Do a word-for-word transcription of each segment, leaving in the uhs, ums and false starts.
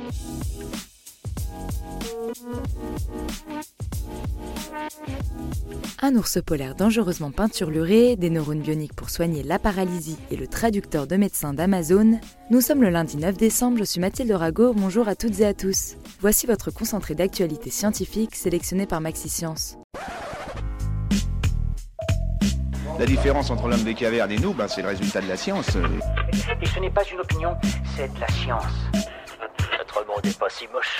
Un ours polaire dangereusement peinturluré, des neurones bioniques pour soigner la paralysie et le traducteur de médecins d'Amazon. Nous sommes le lundi neuf décembre, je suis Mathilde Rago, bonjour à toutes et à tous. Voici votre concentré d'actualité scientifique sélectionné par MaxiScience. La différence entre l'homme des cavernes et nous, ben, c'est le résultat de la science. Et ce n'est pas une opinion, c'est de la science. Notre monde n'est pas si moche.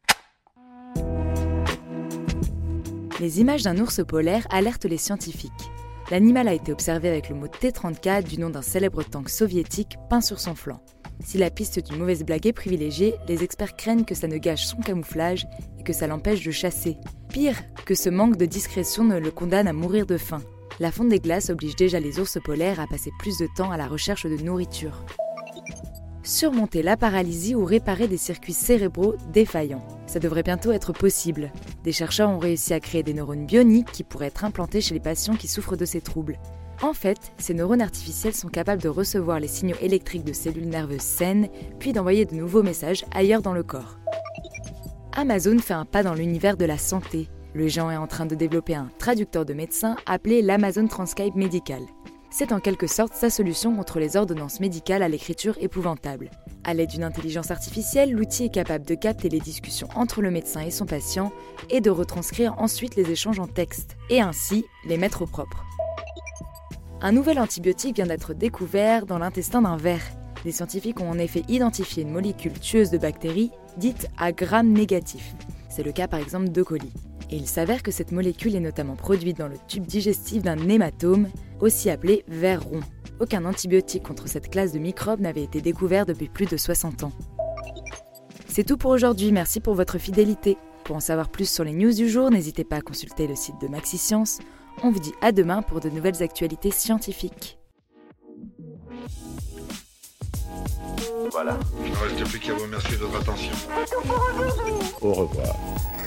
Les images d'un ours polaire alertent les scientifiques. L'animal a été observé avec le mot T trente-quatre du nom d'un célèbre tank soviétique peint sur son flanc. Si la piste d'une mauvaise blague est privilégiée, les experts craignent que ça ne gâche son camouflage et que ça l'empêche de chasser. Pire, que ce manque de discrétion ne le condamne à mourir de faim. La fonte des glaces oblige déjà les ours polaires à passer plus de temps à la recherche de nourriture. Surmonter la paralysie ou réparer des circuits cérébraux défaillants. Ça devrait bientôt être possible. Des chercheurs ont réussi à créer des neurones bioniques qui pourraient être implantés chez les patients qui souffrent de ces troubles. En fait, ces neurones artificiels sont capables de recevoir les signaux électriques de cellules nerveuses saines, puis d'envoyer de nouveaux messages ailleurs dans le corps. Amazon fait un pas dans l'univers de la santé. Le géant est en train de développer un traducteur de médecins appelé l'Amazon Transcribe Medical. C'est en quelque sorte sa solution contre les ordonnances médicales à l'écriture épouvantable. À l'aide d'une intelligence artificielle, l'outil est capable de capter les discussions entre le médecin et son patient et de retranscrire ensuite les échanges en texte, et ainsi les mettre au propre. Un nouvel antibiotique vient d'être découvert dans l'intestin d'un ver. Les scientifiques ont en effet identifié une molécule tueuse de bactéries dite à gram négatif. C'est le cas par exemple d'E. coli. Et il s'avère que cette molécule est notamment produite dans le tube digestif d'un hématome, aussi appelé ver rond. Aucun antibiotique contre cette classe de microbes n'avait été découvert depuis plus de soixante ans. C'est tout pour aujourd'hui, merci pour votre fidélité. Pour en savoir plus sur les news du jour, n'hésitez pas à consulter le site de MaxiScience. On vous dit à demain pour de nouvelles actualités scientifiques. Voilà. Il ne reste plus qu'à vous remercier de votre attention. Au revoir.